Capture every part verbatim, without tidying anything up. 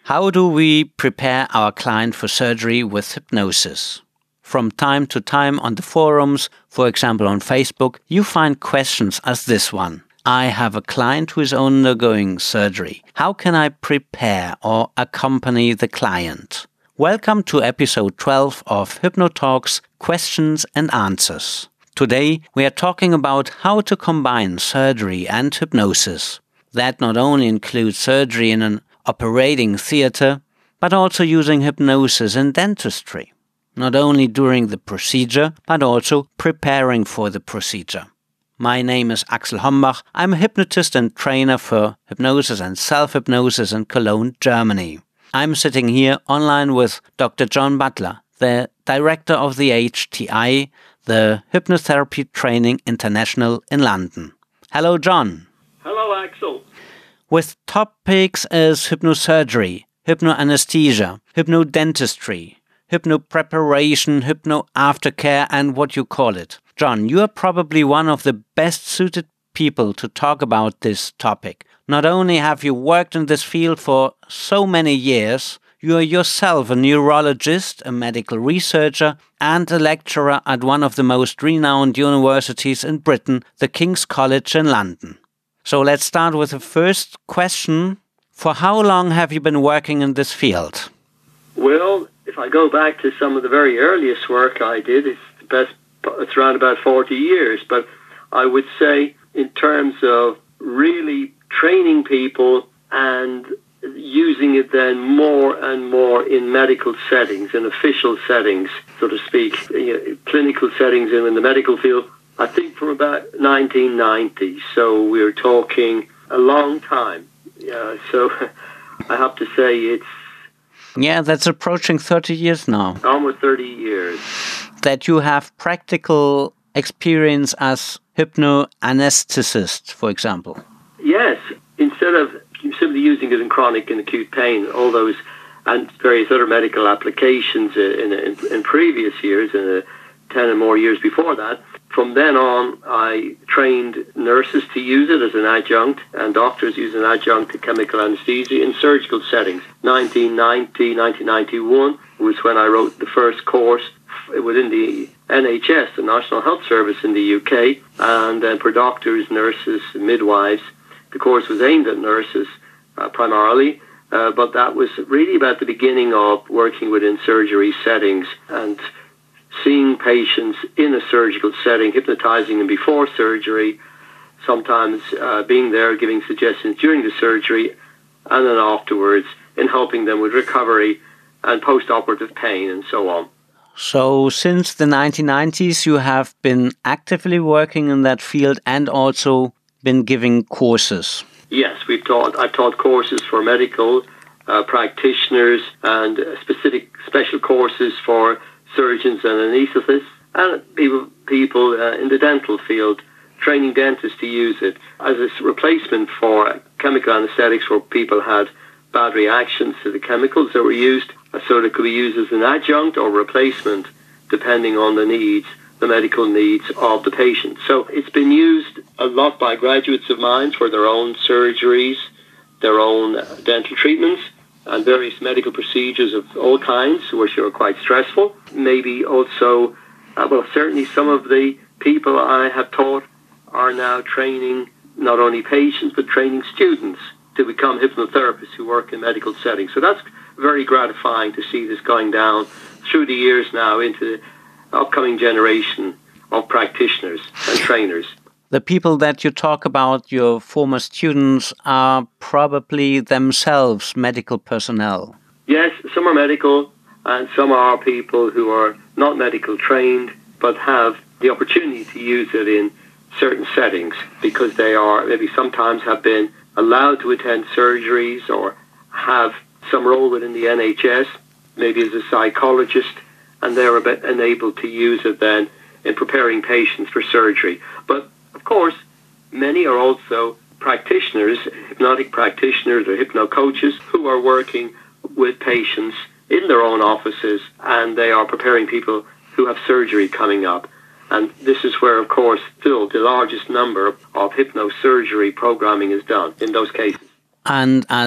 How do we prepare our client for surgery with hypnosis? From time to time on the forums, for example on Facebook, you find questions as this one. I have a client who is undergoing surgery. How can I prepare or accompany the client? Welcome to episode twelve of HypnoTalks Questions and Answers. Today we are talking about how to combine surgery and hypnosis. That not only includes surgery in an operating theater, but also using hypnosis in dentistry. Not only during the procedure, but also preparing for the procedure. My name is Axel Hombach. I'm a hypnotist and trainer for hypnosis and self-hypnosis in Cologne, Germany. I'm sitting here online with Doctor John Butler, the director of the H T I, the Hypnotherapy Training International in London. Hello, John. Hello, Axel. With topics as hypnosurgery, hypnoanesthesia, hypnodentistry, hypnopreparation, hypno-aftercare, and what you call it. John, you are probably one of the best suited people to talk about this topic. Not only have you worked in this field for so many years, you are yourself a neurologist, a medical researcher, and a lecturer at one of the most renowned universities in Britain, the King's College in London. So let's start with the first question. For how long have you been working in this field? Well, if I go back to some of the very earliest work I did, it's the best, it's around about forty years. But I would say in terms of really training people and using it then more and more in medical settings, in official settings, so to speak, you know, clinical settings in, in the medical field, I think from about nineteen ninety. So we're talking a long time. Yeah, so I have to say it's... Yeah, that's approaching thirty years now. Almost thirty years. That you have practical experience as hypnoanesthetist, for example. Yes, instead of simply using it in chronic and acute pain, all those and various other medical applications in, in, in previous years, in uh, ten and more years before that, from then on, I trained nurses to use it as an adjunct, and doctors use an adjunct to chemical anesthesia in surgical settings. nineteen ninety, nineteen ninety-one was when I wrote the first course within the N H S, the National Health Service in the U K, and then for doctors, nurses, midwives. The course was aimed at nurses uh, primarily, uh, but that was really about the beginning of working within surgery settings and seeing patients in a surgical setting, hypnotizing them before surgery, sometimes uh, being there, giving suggestions during the surgery, and then afterwards in helping them with recovery and post-operative pain and so on. So since the nineteen nineties, you have been actively working in that field and also been giving courses. Yes, we've taught. I've taught courses for medical uh, practitioners and uh, specific special courses for surgeons and anaesthetists, and people, people uh, in the dental field, training dentists to use it as a replacement for chemical anesthetics where people had bad reactions to the chemicals that were used, so it could be used as an adjunct or replacement depending on the needs, the medical needs of the patient. So it's been used a lot by graduates of mine for their own surgeries, their own dental treatments, and various medical procedures of all kinds, which are quite stressful. Maybe also, uh, well, certainly some of the people I have taught are now training not only patients, but training students to become hypnotherapists who work in medical settings. So that's very gratifying to see this going down through the years now into the upcoming generation of practitioners and trainers. The people that you talk about, your former students, are probably themselves medical personnel. Yes, some are medical and some are people who are not medical trained but have the opportunity to use it in certain settings because they are maybe sometimes have been allowed to attend surgeries or have some role within the N H S, maybe as a psychologist, and they're a bit enabled to use it then in preparing patients for surgery. But of course, many are also practitioners, hypnotic practitioners or hypno coaches who are working with patients in their own offices, and they are preparing people who have surgery coming up. And this is where, of course, still the largest number of hypnosurgery programming is done in those cases. And as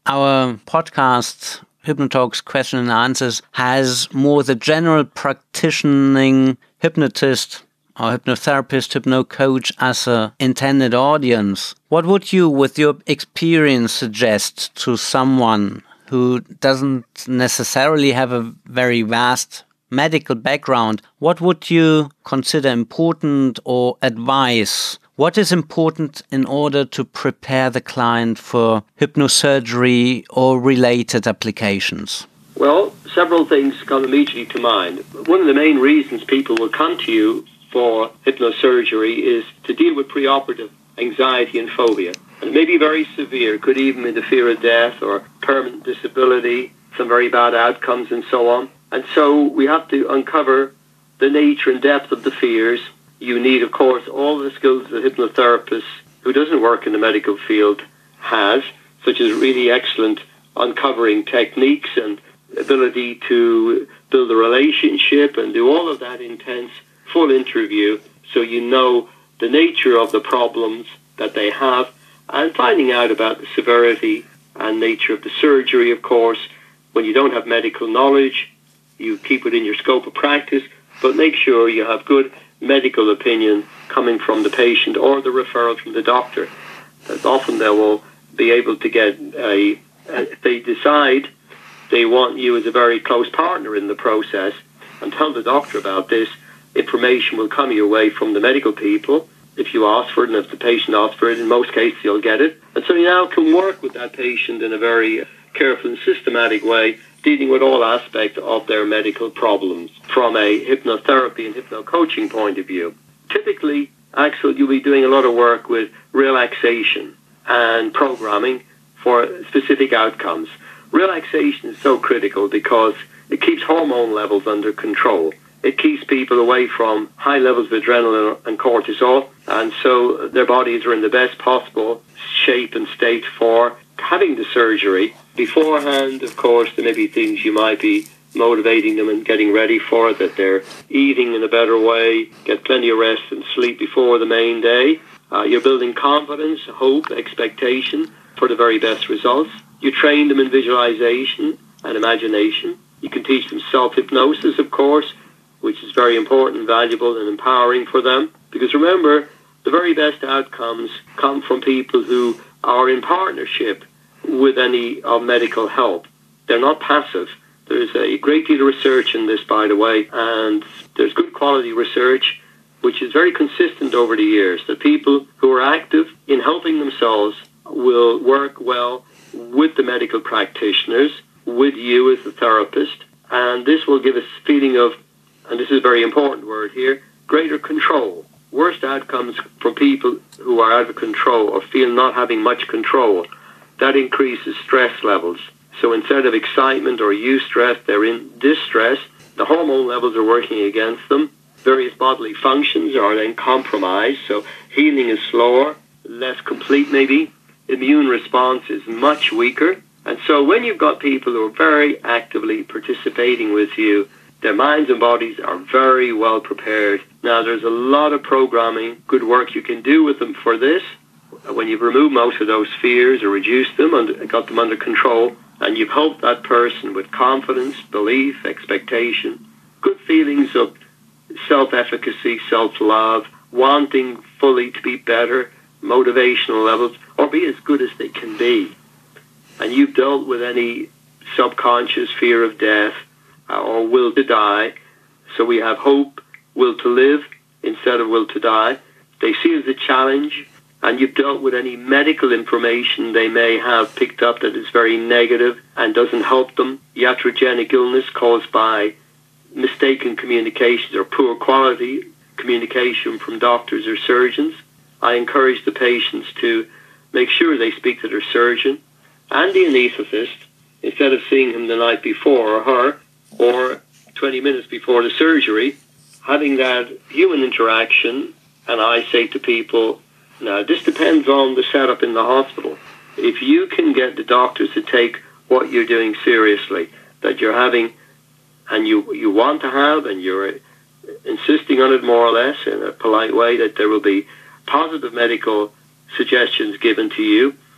Our podcast, Hypnotalks Question and Answers, has more the general practicing hypnotist or hypnotherapist, hypnocoach as a intended audience. What would you, with your experience, suggest to someone who doesn't necessarily have a very vast medical background? What would you consider important or advise? What is important in order to prepare the client for hypnosurgery or related applications? Well, several things come immediately to mind. One of the main reasons people will come to you for hypnosurgery is to deal with preoperative anxiety and phobia. And it may be very severe, could even be the fear of death or permanent disability, some very bad outcomes and so on. And so we have to uncover the nature and depth of the fears. You need, of course, all the skills that a hypnotherapist who doesn't work in the medical field has, such as really excellent uncovering techniques and ability to build a relationship and do all of that intense full interview so you know the nature of the problems that they have and finding out about the severity and nature of the surgery, of course. When you don't have medical knowledge, you keep it in your scope of practice, but make sure you have good medical opinion coming from the patient or the referral from the doctor. That often they will be able to get a, if they decide they want you as a very close partner in the process and tell the doctor about this, information will come your way from the medical people if you ask for it, and if the patient asks for it, in most cases you'll get it. And so you now can work with that patient in a very careful and systematic way, dealing with all aspects of their medical problems from a hypnotherapy and hypnocoaching point of view. Typically, Axel, you'll be doing a lot of work with relaxation and programming for specific outcomes. Relaxation is so critical because it keeps hormone levels under control. It keeps people away from high levels of adrenaline and cortisol, and so their bodies are in the best possible shape and state for having the surgery. Beforehand, of course, there may be things you might be motivating them and getting ready for it, that they're eating in a better way, get plenty of rest and sleep before the main day. Uh, you're building confidence, hope, expectation for the very best results. You train them in visualization and imagination. You can teach them self-hypnosis, of course, which is very important, valuable, and empowering for them. Because remember, the very best outcomes come from people who are in partnership with any of medical help. They're not passive. There's a great deal of research in this, by the way, and there's good quality research, which is very consistent over the years, that people who are active in helping themselves will work well with the medical practitioners, with you as the therapist, and this will give us a feeling of, and this is a very important word here, greater control. Worst outcomes from people who are out of control or feel not having much control, that increases stress levels. So instead of excitement or eustress, they're in distress. The hormone levels are working against them. Various bodily functions are then compromised, so healing is slower, less complete maybe. Immune response is much weaker. And so when you've got people who are very actively participating with you, their minds and bodies are very well prepared. Now, there's a lot of programming, good work you can do with them for this. When you've removed most of those fears or reduced them and got them under control, and you've helped that person with confidence, belief, expectation, good feelings of self-efficacy, self-love, wanting fully to be better, motivational levels, or be as good as they can be. And you've dealt with any subconscious fear of death uh, or will to die. So we have hope, will to live instead of will to die. They see it as a challenge, and you've dealt with any medical information they may have picked up that is very negative and doesn't help them. Iatrogenic illness caused by mistaken communications or poor quality communication from doctors or surgeons. I encourage the patients to make sure they speak to their surgeon and the anaesthetist instead of seeing him the night before or her or twenty minutes before the surgery, having that human interaction. And I say to people, now this depends on the setup in the hospital. If you can get the doctors to take what you're doing seriously, that you're having and you, you want to have, and you're insisting on it more or less in a polite way, that there will be positive medical suggestions given to you,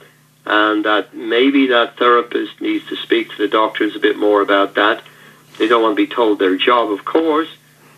and that maybe that therapist needs to speak to the doctors a bit more about that. They don't want to be told their job, of course,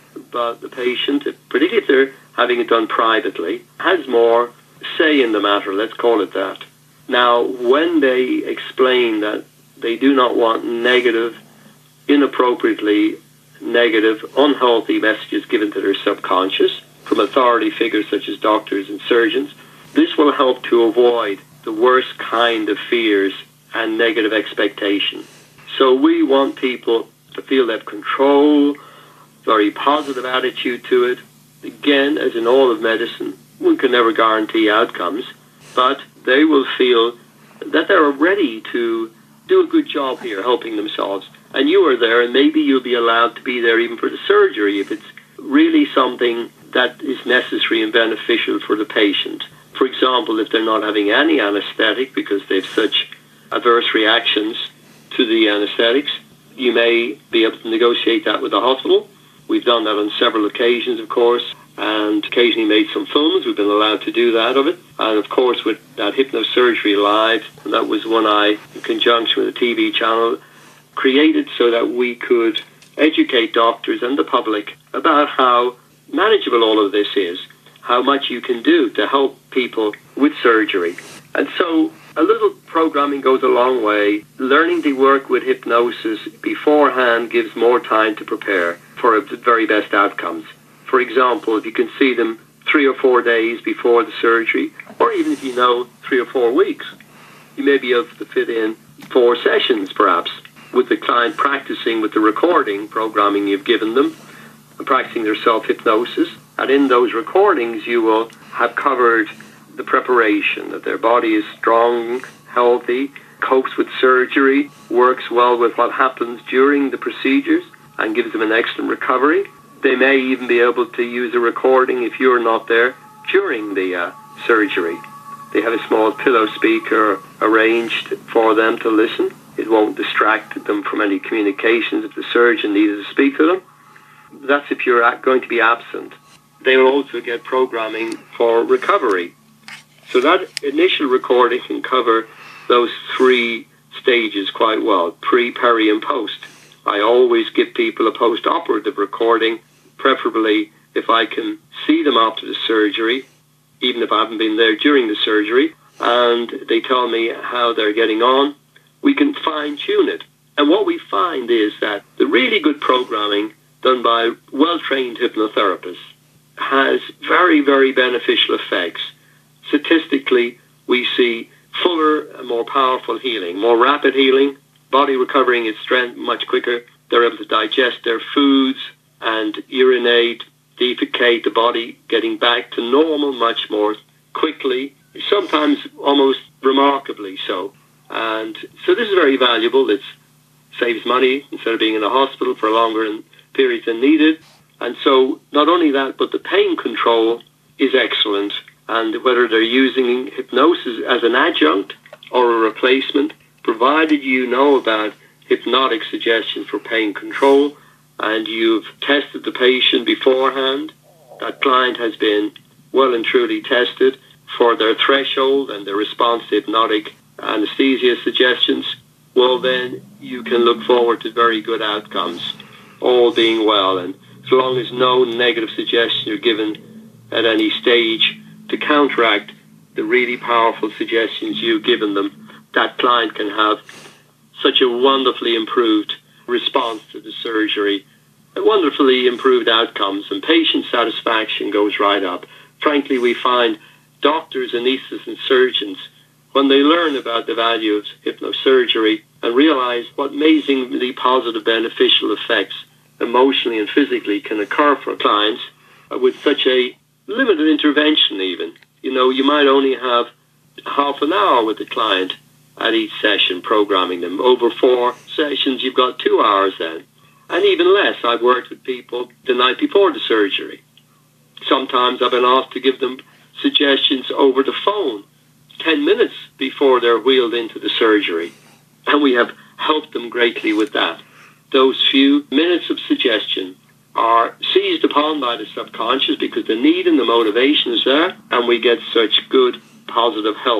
but the patient, particularly if they're having it done privately, has more say in the matter, let's call it that. Now, when they explain that they do not want negative, inappropriately negative, unhealthy messages given to their subconscious from authority figures such as doctors and surgeons, this will help to avoid the worst kind of fears and negative expectation. So we want people to feel they have control, very positive attitude to it. Again, as in all of medicine, we can never guarantee outcomes, but they will feel that they're ready to do a good job here, helping themselves. And you are there, and maybe you'll be allowed to be there even for the surgery if it's really something that is necessary and beneficial for the patient. For example, if they're not having any anesthetic because they have such adverse reactions to the anesthetics, you may be able to negotiate that with the hospital. We've done that on several occasions, of course, and occasionally made some films. We've been allowed to do that of it. And of course, with that Hypnosurgery Live, and that was one I, in conjunction with a T V channel, created so that we could educate doctors and the public about how manageable all of this is, how much you can do to help people with surgery. And so a little programming goes a long way. Learning to work with hypnosis beforehand gives more time to prepare for the very best outcomes. For example, if you can see them three or four days before the surgery, or even if you know three or four weeks, you may be able to fit in four sessions perhaps, with the client practicing with the recording programming you've given them, and practicing their self-hypnosis. And in those recordings, you will have covered the preparation, that their body is strong, healthy, copes with surgery, works well with what happens during the procedures, and gives them an excellent recovery. They may even be able to use a recording if you're not there during the uh, surgery. They have a small pillow speaker arranged for them to listen. It won't distract them from any communications if the surgeon needed to speak to them. That's if you're going to be absent. They will also get programming for recovery. So that initial recording can cover those three stages quite well, pre, peri, and post. I always give people a post-operative recording, preferably if I can see them after the surgery, even if I haven't been there during the surgery, and they tell me how they're getting on. We can fine-tune it. And what we find is that the really good programming done by well-trained hypnotherapists has very, very beneficial effects. Statistically, we see fuller and more powerful healing, more rapid healing, body recovering its strength much quicker. They're able to digest their foods and urinate, defecate, the body getting back to normal much more quickly, sometimes almost remarkably so. And so this is very valuable. It saves money instead of being in a hospital for longer periods than needed. And so not only that, but the pain control is excellent. And whether they're using hypnosis as an adjunct or a replacement, provided you know about hypnotic suggestions for pain control and you've tested the patient beforehand, that client has been well and truly tested for their threshold and their response to hypnotic anesthesia suggestions, well then you can look forward to very good outcomes, all being well. And as long as no negative suggestions are given at any stage to counteract the really powerful suggestions you've given them, that client can have such a wonderfully improved response to the surgery, wonderfully improved outcomes, and patient satisfaction goes right up. Frankly, we find doctors, anesthetists, and surgeons, when they learn about the value of hypnosurgery and realize what amazingly positive beneficial effects emotionally and physically can occur for clients with such a limited intervention even. You know, you might only have half an hour with the client at each session, programming them. Over four sessions, you've got two hours then. And even less, I've worked with people the night before the surgery. Sometimes I've been asked to give them suggestions over the phone ten minutes before they're wheeled into the surgery. And we have helped them greatly with that. Those few minutes of suggestion are seized upon by the subconscious because the need and the motivation is there, and we get such good positive help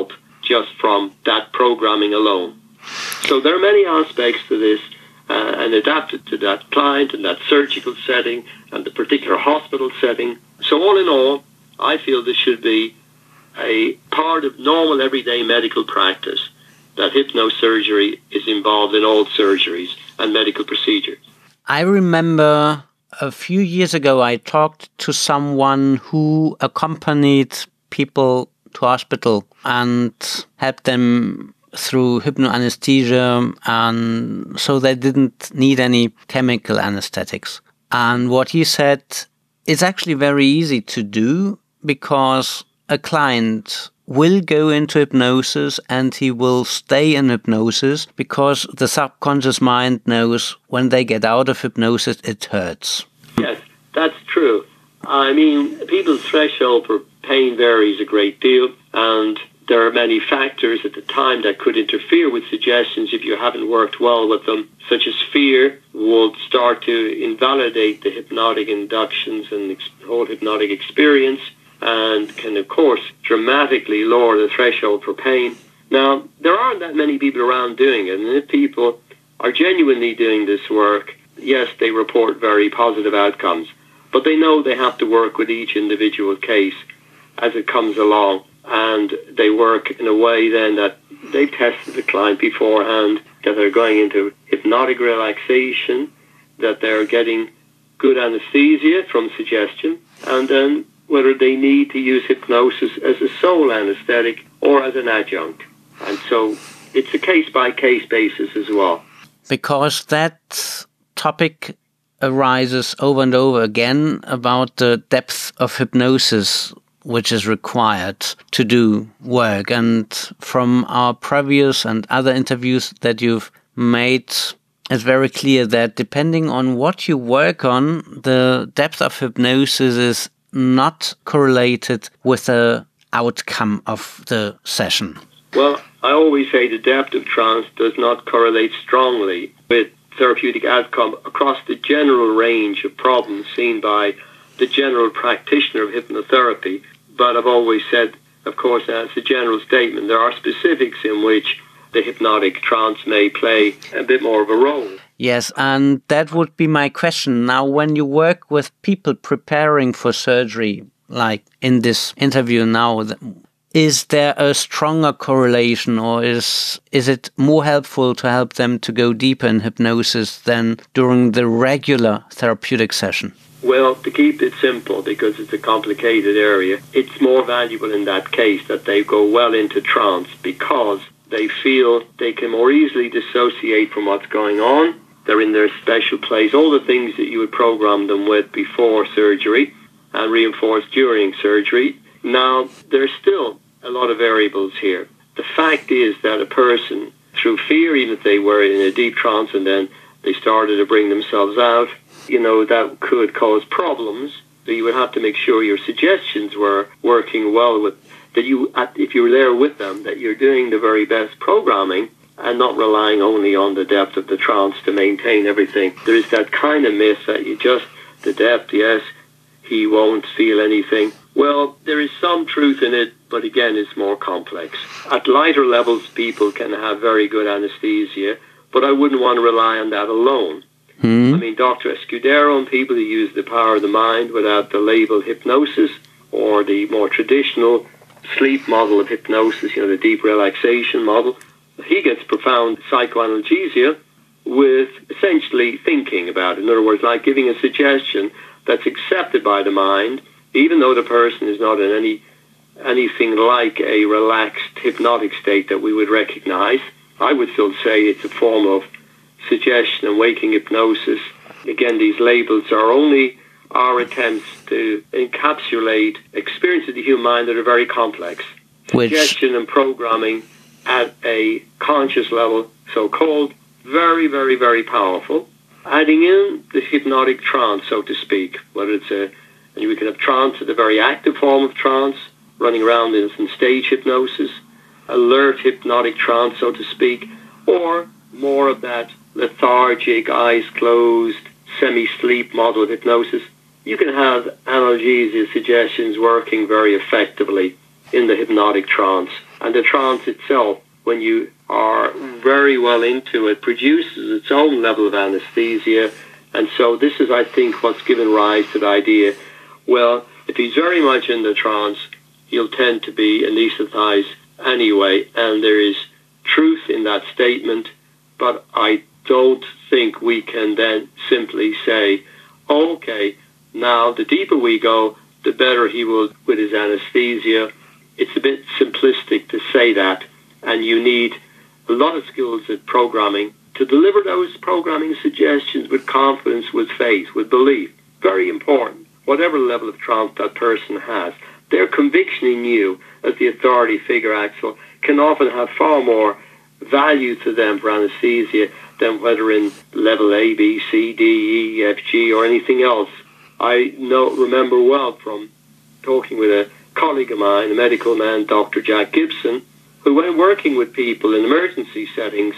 just from that programming alone. So there are many aspects to this, uh, and adapted to that client and that surgical setting and the particular hospital setting. So all in all, I feel this should be a part of normal everyday medical practice, that hypnosurgery is involved in all surgeries and medical procedures. I remember a few years ago I talked to someone who accompanied people to hospital and helped them through hypnoanesthesia, and so they didn't need any chemical anesthetics. And what he said, it's actually very easy to do, because a client will go into hypnosis and he will stay in hypnosis because the subconscious mind knows when they get out of hypnosis it hurts. Yes, that's true. I mean, people's threshold for pain varies a great deal, and there are many factors at the time that could interfere with suggestions if you haven't worked well with them, such as fear would start to invalidate the hypnotic inductions and the whole hypnotic experience, and can, of course, dramatically lower the threshold for pain. Now, there aren't that many people around doing it, and if people are genuinely doing this work, yes, they report very positive outcomes, but they know they have to work with each individual case as it comes along. And they work in a way then that they've tested the client beforehand, that they're going into hypnotic relaxation, that they're getting good anesthesia from suggestion, and then whether they need to use hypnosis as a sole anesthetic or as an adjunct. And so it's a case-by-case basis as well. Because that topic arises over and over again about the depth of hypnosis which is required to do work. And from our previous and other interviews that you've made, it's very clear that depending on what you work on, the depth of hypnosis is not correlated with the outcome of the session. Well, I always say the depth of trance does not correlate strongly with therapeutic outcome across the general range of problems seen by the general practitioner of hypnotherapy. But I've always said, of course, as a general statement, there are specifics in which the hypnotic trance may play a bit more of a role. Yes, and that would be my question. Now, when you work with people preparing for surgery, like in this interview now, is there a stronger correlation, or is is it more helpful to help them to go deeper in hypnosis than during the regular therapeutic session? Well, to keep it simple, because it's a complicated area, it's more valuable in that case that they go well into trance, because they feel they can more easily dissociate from what's going on. They're in their special place, all the things that you would program them with before surgery and reinforce during surgery. Now, there's still a lot of variables here. The fact is that a person, through fear, even if they were in a deep trance and then they started to bring themselves out, you know, that could cause problems. So you would have to make sure your suggestions were working well with, that you, if you were there with them, that you're doing the very best programming and not relying only on the depth of the trance to maintain everything. There is that kind of myth that you just, the depth, yes, he won't feel anything. Well, there is some truth in it, but again, it's more complex. At lighter levels, people can have very good anesthesia, but I wouldn't want to rely on that alone. Hmm. I mean, Doctor Escudero and people who use the power of the mind without the label hypnosis, or the more traditional sleep model of hypnosis, you know, the deep relaxation model, he gets profound psychoanalysia with essentially thinking about it. In other words, like giving a suggestion that's accepted by the mind, even though the person is not in any anything like a relaxed hypnotic state that we would recognize. I would still say it's a form of suggestion and waking hypnosis. Again, these labels are only our attempts to encapsulate experiences of the human mind that are very complex. Which... Suggestion and programming at a conscious level, so-called, very, very, very powerful. Adding in the hypnotic trance, so to speak, whether it's a, and we can have trance at a very active form of trance, running around in some stage hypnosis, alert hypnotic trance, so to speak, or more of that lethargic, eyes closed, semi-sleep model of hypnosis. You can have analgesia suggestions working very effectively in the hypnotic trance. And the trance itself, when you are very well into it, produces its own level of anesthesia. And so this is, I think, what's given rise to the idea, well, if he's very much in the trance, he'll tend to be anesthetized anyway. And there is truth in that statement, but I don't think we can then simply say, okay, now the deeper we go, the better he will with his anesthesia. It's a bit simplistic to say that, and you need a lot of skills at programming to deliver those programming suggestions with confidence, with faith, with belief. Very important. Whatever level of trance that person has, their conviction in you as the authority figure, Axel, can often have far more value to them for anesthesia than whether in level A, B, C, D, E, F, G, or anything else. I know, remember well from talking with a colleague of mine, a medical man, Doctor Jack Gibson, who when working with people in emergency settings,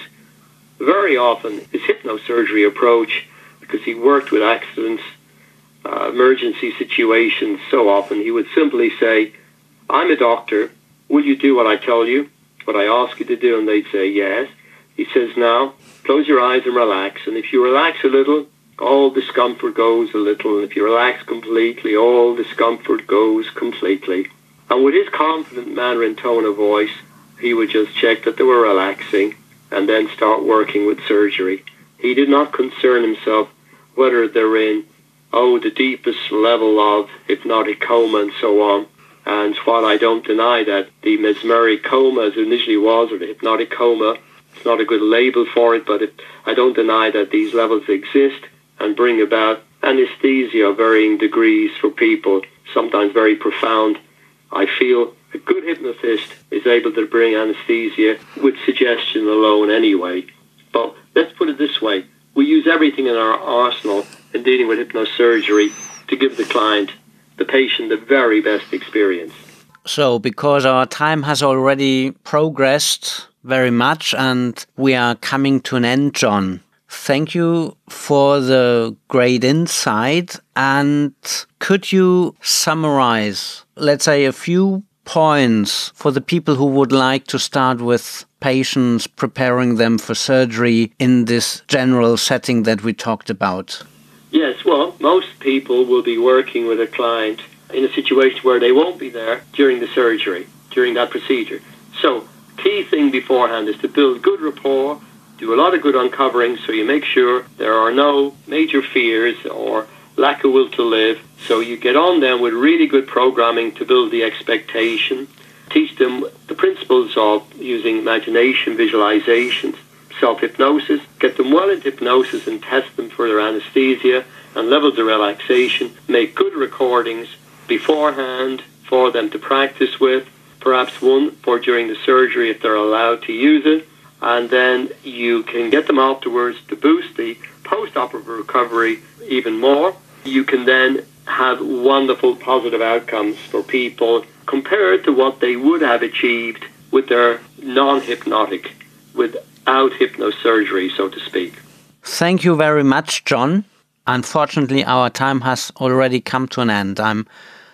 very often his hypnosurgery approach, because he worked with accidents, uh, emergency situations so often, he would simply say, I'm a doctor, will you do what I tell you, what I ask you to do? And they'd say, yes. He says, now, close your eyes and relax. And if you relax a little, all discomfort goes a little. And if you relax completely, all discomfort goes completely. And with his confident manner and tone of voice, he would just check that they were relaxing and then start working with surgery. He did not concern himself whether they're in, oh, the deepest level of hypnotic coma and so on. And while I don't deny that the mesmeric coma, as it initially was, or the hypnotic coma, it's not a good label for it, but it, I don't deny that these levels exist and bring about anesthesia of varying degrees for people, sometimes very profound. I feel a good hypnotist is able to bring anesthesia with suggestion alone anyway. But let's put it this way. We use everything in our arsenal in dealing with hypnosurgery to give the client, the patient, the very best experience. So, because our time has already progressed very much and we are coming to an end, John, thank you for the great insight. And could you summarize, let's say, a few points for the people who would like to start with patients, preparing them for surgery in this general setting that we talked about? Yes, well, most people will be working with a client in a situation where they won't be there during the surgery, during that procedure. So, key thing beforehand is to build good rapport, do a lot of good uncovering so you make sure there are no major fears or lack of will to live. So you get on then with really good programming to build the expectation, teach them the principles of using imagination, visualization, self-hypnosis, get them well into hypnosis and test them for their anesthesia and levels of relaxation, make good recordings beforehand for them to practice with, perhaps one for during the surgery if they're allowed to use it, and then you can get them afterwards to boost the post-operative recovery even more. You can then have wonderful positive outcomes for people compared to what they would have achieved with their non-hypnotic, without hypnosurgery, so to speak. Thank you very much, John. Unfortunately, our time has already come to an end. I'm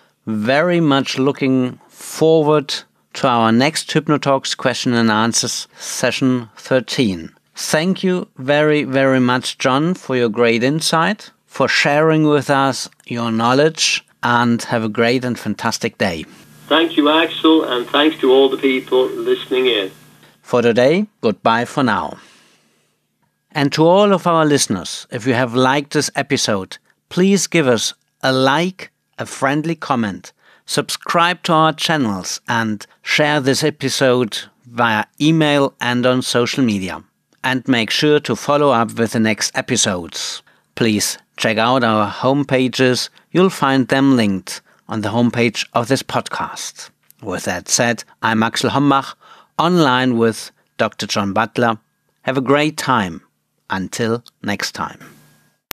very much looking forward to our next HypnoTalks question and answers session thirteen. Thank you very, very much, John, for your great insight, for sharing with us your knowledge, and have a great and fantastic day. Thank you, Axel, and thanks to all the people listening in. For today, goodbye for now. And to all of our listeners, if you have liked this episode, please give us a like, a friendly comment, subscribe to our channels, and share this episode via email and on social media. And make sure to follow up with the next episodes. Please check out our homepages. You'll find them linked on the homepage of this podcast. With that said, I'm Axel Hombach, online with Doctor John Butler. Have a great time. Until next time.